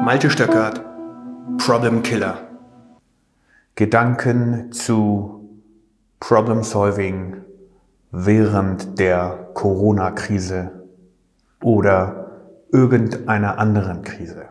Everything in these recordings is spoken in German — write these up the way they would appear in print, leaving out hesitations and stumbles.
Malte Stöckert, Problem Killer. Gedanken zu Problem Solving während der Corona-Krise oder irgendeiner anderen Krise.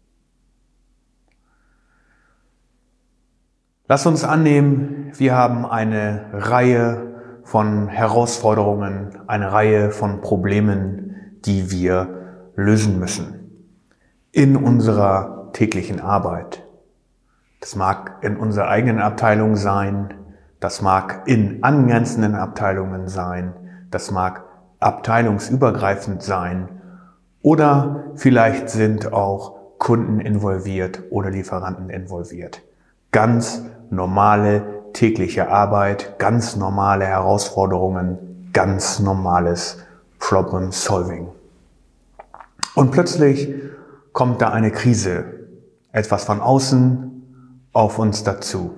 Lass uns annehmen, wir haben eine Reihe von Herausforderungen, eine Reihe von Problemen, die wir lösen müssen in unserer täglichen Arbeit. Das mag in unserer eigenen Abteilung sein, das mag in angrenzenden Abteilungen sein, das mag abteilungsübergreifend sein oder vielleicht sind auch Kunden involviert oder Lieferanten involviert. Ganz normale tägliche Arbeit, ganz normale Herausforderungen, ganz normales Problem Solving. Und plötzlich kommt da eine Krise, etwas von außen auf uns dazu.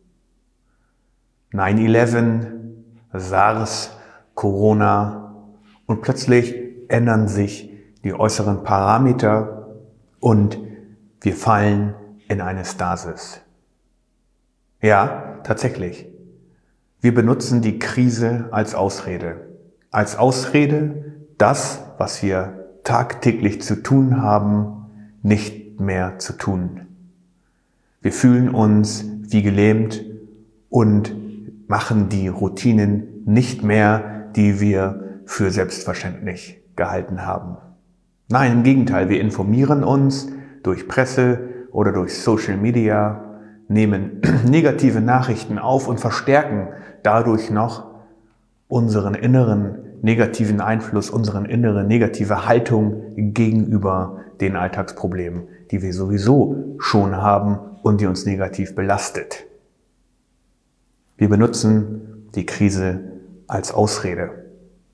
9/11, SARS, Corona und plötzlich ändern sich die äußeren Parameter und wir fallen in eine Stasis. Ja, tatsächlich. Wir benutzen die Krise als Ausrede. Als Ausrede, das, was wir tagtäglich zu tun haben, nicht mehr zu tun. Wir fühlen uns wie gelähmt und machen die Routinen nicht mehr, die wir für selbstverständlich gehalten haben. Nein, im Gegenteil, wir informieren uns durch Presse oder durch Social Media, nehmen negative Nachrichten auf und verstärken dadurch noch unseren inneren negativen Einfluss, unsere innere negative Haltung gegenüber den Alltagsproblemen, die wir sowieso schon haben und die uns negativ belastet. Wir benutzen die Krise als Ausrede.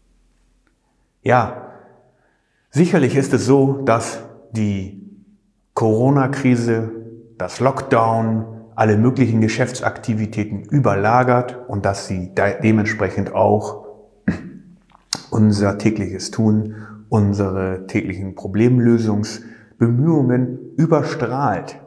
Ja, sicherlich ist es so, dass die Corona-Krise, das Lockdown, alle möglichen Geschäftsaktivitäten überlagert und dass sie dementsprechend auch unser tägliches Tun, unsere täglichen Problemlösungsbemühungen überstrahlt.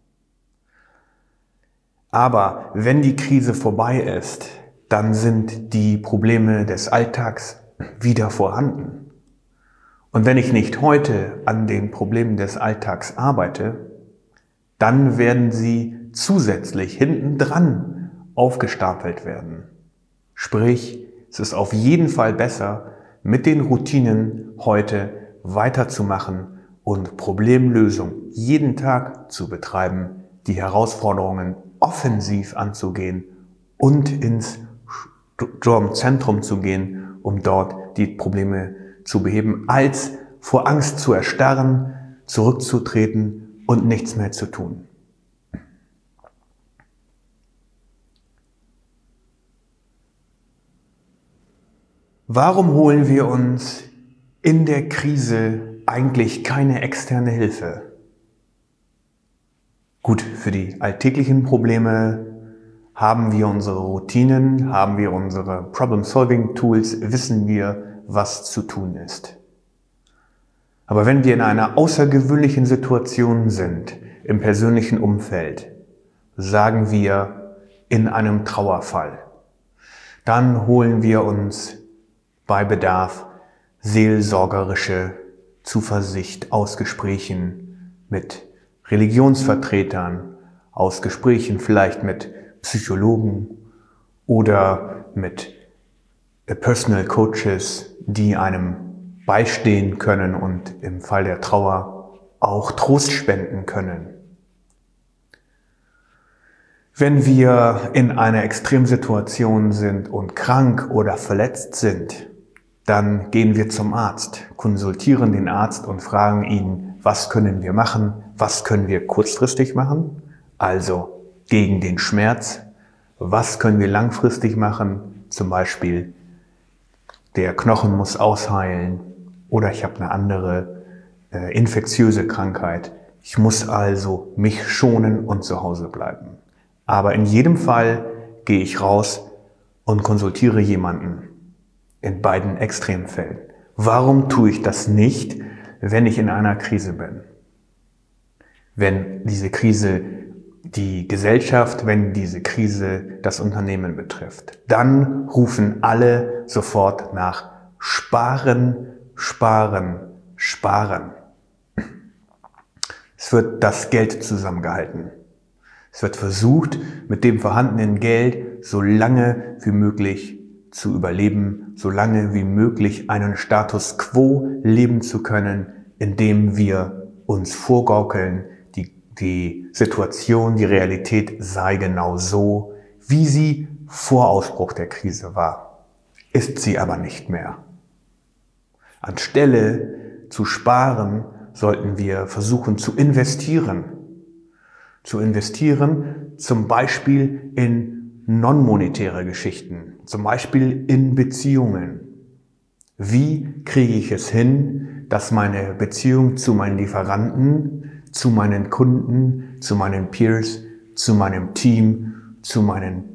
Aber wenn die Krise vorbei ist, dann sind die Probleme des Alltags wieder vorhanden. Und wenn ich nicht heute an den Problemen des Alltags arbeite, dann werden sie zusätzlich hintendran aufgestapelt werden. Sprich, es ist auf jeden Fall besser, mit den Routinen heute weiterzumachen und Problemlösung jeden Tag zu betreiben, die Herausforderungen offensiv anzugehen und ins Sturmzentrum zu gehen, um dort die Probleme zu beheben, als vor Angst zu erstarren, zurückzutreten und nichts mehr zu tun. Warum holen wir uns in der Krise eigentlich keine externe Hilfe? Gut, für die alltäglichen Probleme haben wir unsere Routinen, haben wir unsere Problem-Solving-Tools, wissen wir, was zu tun ist. Aber wenn wir in einer außergewöhnlichen Situation sind, im persönlichen Umfeld, sagen wir in einem Trauerfall, dann holen wir uns bei Bedarf seelsorgerische Zuversicht aus Gesprächen mit Religionsvertretern, aus Gesprächen vielleicht mit Psychologen oder mit Personal Coaches, die einem beistehen können und im Fall der Trauer auch Trost spenden können. Wenn wir in einer Extremsituation sind und krank oder verletzt sind, dann gehen wir zum Arzt, konsultieren den Arzt und fragen ihn, was können wir machen, was können wir kurzfristig machen, also gegen den Schmerz, was können wir langfristig machen, zum Beispiel der Knochen muss ausheilen oder ich habe eine andere infektiöse Krankheit. Ich muss also mich schonen und zu Hause bleiben. Aber in jedem Fall gehe ich raus und konsultiere jemanden. In beiden Extremfällen. Warum tue ich das nicht, wenn ich in einer Krise bin? wenn diese Krise die Gesellschaft, wenn diese Krise das Unternehmen betrifft. Dann rufen alle sofort nach Sparen, Sparen, Sparen. Es wird das Geld zusammengehalten. Es wird versucht, mit dem vorhandenen Geld so lange wie möglich zu überleben, so lange wie möglich einen Status quo leben zu können, indem wir uns vorgaukeln, die Situation, die Realität sei genau so, wie sie vor Ausbruch der Krise war. Ist sie aber nicht mehr. Anstelle zu sparen, sollten wir versuchen zu investieren. Zu investieren zum Beispiel in non-monetäre Geschichten, zum Beispiel in Beziehungen. Wie kriege ich es hin, dass meine Beziehung zu meinen Lieferanten, zu meinen Kunden, zu meinen Peers, zu meinem Team, zu meinen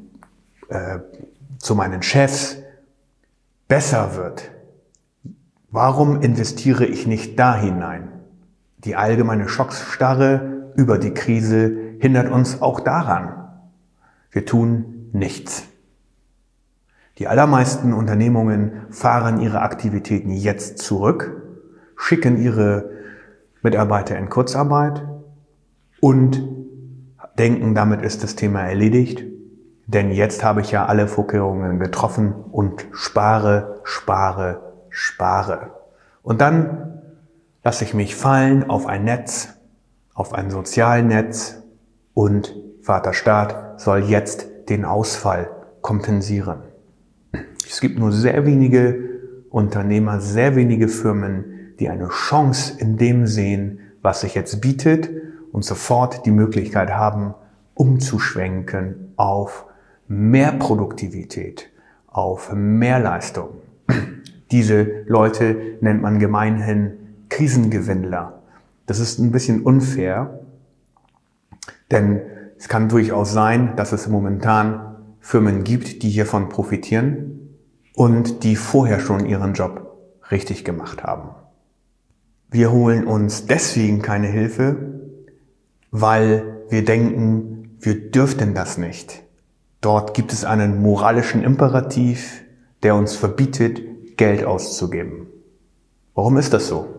Chefs besser wird? Warum investiere ich nicht da hinein? Die allgemeine Schocksstarre über die Krise hindert uns auch daran. Wir tun nichts. Die allermeisten Unternehmungen fahren ihre Aktivitäten jetzt zurück, schicken ihre Mitarbeiter in Kurzarbeit und denken, damit ist das Thema erledigt, denn jetzt habe ich ja alle Vorkehrungen getroffen und spare, spare, spare. Und dann lasse ich mich fallen auf ein Netz, auf ein Sozialnetz und Vater Staat soll jetzt den Ausfall kompensieren. Es gibt nur sehr wenige Unternehmer, sehr wenige Firmen, die eine Chance in dem sehen, was sich jetzt bietet und sofort die Möglichkeit haben, umzuschwenken auf mehr Produktivität, auf mehr Leistung. Diese Leute nennt man gemeinhin Krisengewinnler. Das ist ein bisschen unfair, denn es kann durchaus sein, dass es momentan Firmen gibt, die hiervon profitieren und die vorher schon ihren Job richtig gemacht haben. Wir holen uns deswegen keine Hilfe, weil wir denken, wir dürften das nicht. Dort gibt es einen moralischen Imperativ, der uns verbietet, Geld auszugeben. Warum ist das so?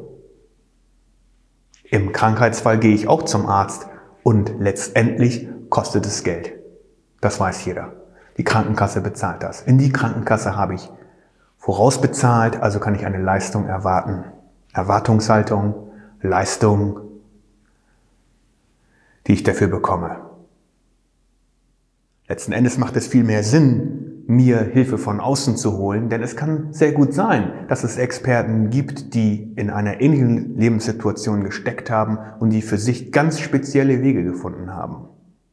Im Krankheitsfall gehe ich auch zum Arzt und letztendlich kostet es Geld. Das weiß jeder. Die Krankenkasse bezahlt das. In die Krankenkasse habe ich vorausbezahlt, also kann ich eine Leistung erwarten. Erwartungshaltung, Leistung, die ich dafür bekomme. Letzten Endes macht es viel mehr Sinn, mir Hilfe von außen zu holen, denn es kann sehr gut sein, dass es Experten gibt, die in einer ähnlichen Lebenssituation gesteckt haben und die für sich ganz spezielle Wege gefunden haben.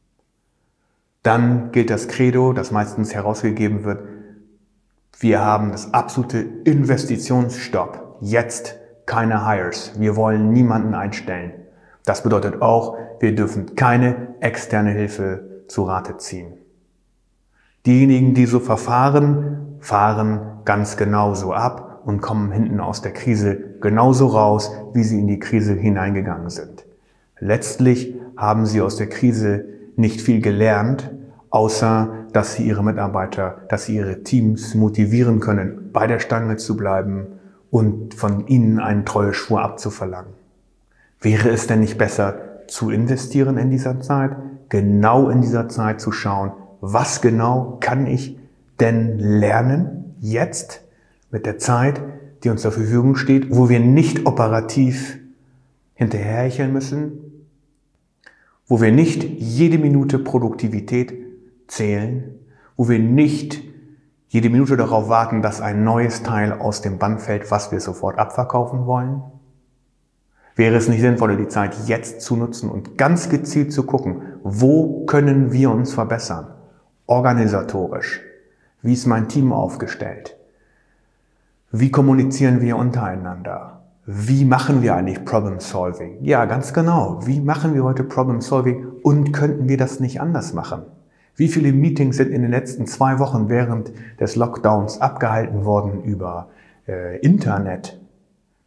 Dann gilt das Credo, das meistens herausgegeben wird, wir haben das absolute Investitionsstopp. Jetzt keine Hires. Wir wollen niemanden einstellen. Das bedeutet auch, wir dürfen keine externe Hilfe zu Rate ziehen. Diejenigen, die so verfahren, fahren ganz genauso ab und kommen hinten aus der Krise genauso raus, wie sie in die Krise hineingegangen sind. Letztlich haben sie aus der Krise nicht viel gelernt, außer dass sie ihre Mitarbeiter, dass sie ihre Teams motivieren können, bei der Stange zu bleiben und von ihnen einen Treueschwur abzuverlangen. Wäre es denn nicht besser, zu investieren in dieser Zeit, genau in dieser Zeit zu schauen, was genau kann ich denn lernen jetzt mit der Zeit, die uns zur Verfügung steht, wo wir nicht operativ hinterherhecheln müssen, wo wir nicht jede Minute Produktivität zählen, wo wir nicht jede Minute darauf warten, dass ein neues Teil aus dem Band fällt, was wir sofort abverkaufen wollen? Wäre es nicht sinnvoller, die Zeit jetzt zu nutzen und ganz gezielt zu gucken, wo können wir uns verbessern? Organisatorisch. Wie ist mein Team aufgestellt? Wie kommunizieren wir untereinander? Wie machen wir eigentlich Problem Solving? Ja, ganz genau. Wie machen wir heute Problem Solving und könnten wir das nicht anders machen? Wie viele Meetings sind in den letzten 2 Wochen während des Lockdowns abgehalten worden über Internet?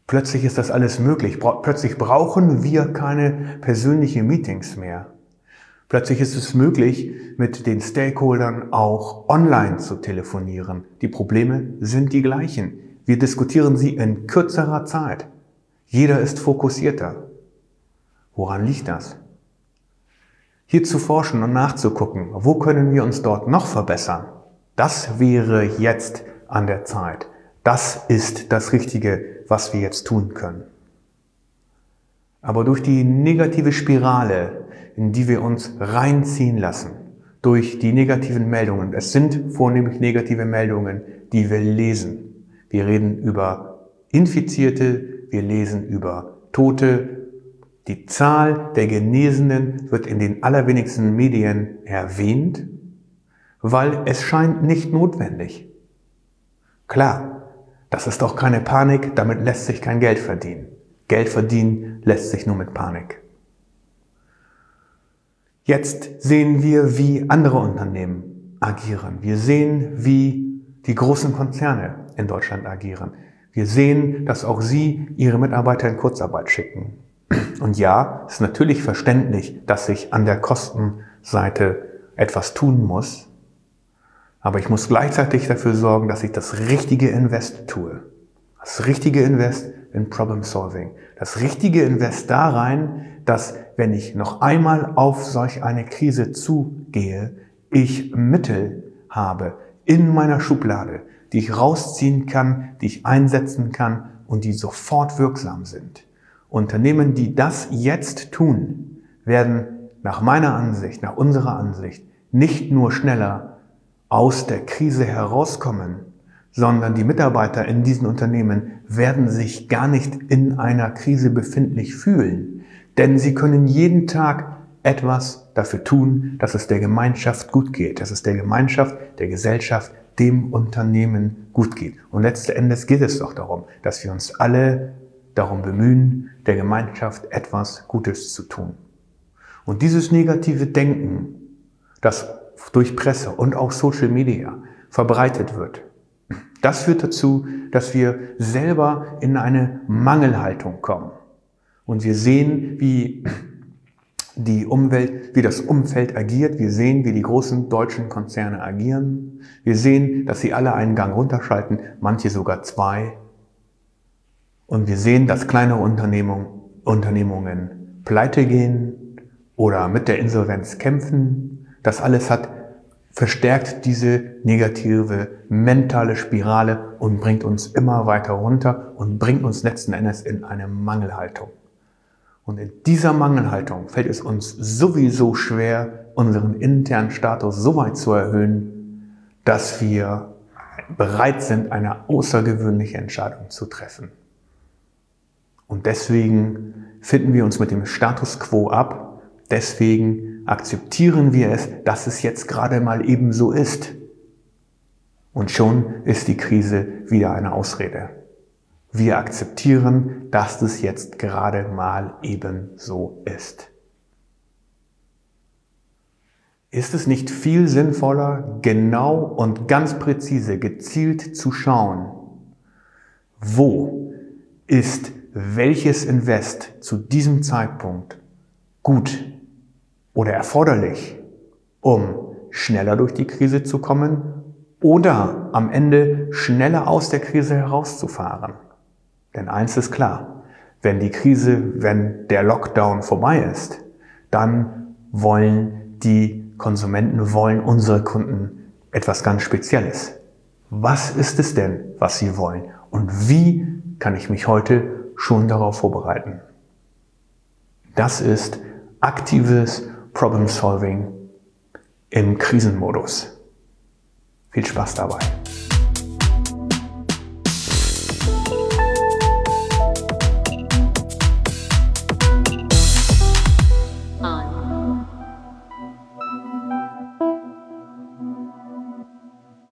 Plötzlich ist das alles möglich. Plötzlich brauchen wir keine persönlichen Meetings mehr. Plötzlich ist es möglich, mit den Stakeholdern auch online zu telefonieren. Die Probleme sind die gleichen. Wir diskutieren sie in kürzerer Zeit. Jeder ist fokussierter. Woran liegt das? Hier zu forschen und nachzugucken, wo können wir uns dort noch verbessern, das wäre jetzt an der Zeit. Das ist das Richtige, was wir jetzt tun können. Aber durch die negative Spirale, in die wir uns reinziehen lassen, durch die negativen Meldungen, es sind vornehmlich negative Meldungen, die wir lesen. Wir reden über Infizierte, wir lesen über Tote. Die Zahl der Genesenen wird in den allerwenigsten Medien erwähnt, weil es scheint nicht notwendig. Klar, das ist doch keine Panik, damit lässt sich kein Geld verdienen. Geld verdienen lässt sich nur mit Panik. Jetzt sehen wir, wie andere Unternehmen agieren. Wir sehen, wie die großen Konzerne in Deutschland agieren. Wir sehen, dass auch sie ihre Mitarbeiter in Kurzarbeit schicken. Und ja, es ist natürlich verständlich, dass sich an der Kostenseite etwas tun muss. Aber ich muss gleichzeitig dafür sorgen, dass ich das richtige Invest tue. Das richtige Invest in Problem Solving. Das richtige Invest da rein, dass, wenn ich noch einmal auf solch eine Krise zugehe, ich Mittel habe in meiner Schublade, die ich rausziehen kann, die ich einsetzen kann und die sofort wirksam sind. Unternehmen, die das jetzt tun, werden nach meiner Ansicht, nach unserer Ansicht, nicht nur schneller aus der Krise herauskommen, sondern die Mitarbeiter in diesen Unternehmen werden sich gar nicht in einer Krise befindlich fühlen. Denn sie können jeden Tag etwas dafür tun, dass es der Gemeinschaft gut geht, dass es der Gemeinschaft, der Gesellschaft, dem Unternehmen gut geht. Und letzten Endes geht es doch darum, dass wir uns alle darum bemühen, der Gemeinschaft etwas Gutes zu tun. Und dieses negative Denken, das durch Presse und auch Social Media verbreitet wird, das führt dazu, dass wir selber in eine Mangelhaltung kommen. Und wir sehen, wie das Umfeld agiert. Wir sehen, wie die großen deutschen Konzerne agieren. Wir sehen, dass sie alle einen Gang runterschalten, manche sogar zwei. Und wir sehen, dass kleine Unternehmungen pleite gehen oder mit der Insolvenz kämpfen. Das alles verstärkt diese negative mentale Spirale und bringt uns immer weiter runter und bringt uns letzten Endes in eine Mangelhaltung. Und in dieser Mangelhaltung fällt es uns sowieso schwer, unseren internen Status so weit zu erhöhen, dass wir bereit sind, eine außergewöhnliche Entscheidung zu treffen. Und deswegen finden wir uns mit dem Status quo ab. Deswegen akzeptieren wir es, dass es jetzt gerade mal eben so ist. Und schon ist die Krise wieder eine Ausrede. Wir akzeptieren, dass es jetzt gerade mal eben so ist. Ist es nicht viel sinnvoller, genau und ganz präzise, gezielt zu schauen, wo ist welches Invest zu diesem Zeitpunkt gut oder erforderlich, um schneller durch die Krise zu kommen oder am Ende schneller aus der Krise herauszufahren? Denn eins ist klar, wenn der Lockdown vorbei ist, dann wollen die Konsumenten, unsere Kunden etwas ganz Spezielles. Was ist es denn, was sie wollen? Und wie kann ich mich heute schon darauf vorbereiten? Das ist aktives Problem Solving im Krisenmodus. Viel Spaß dabei.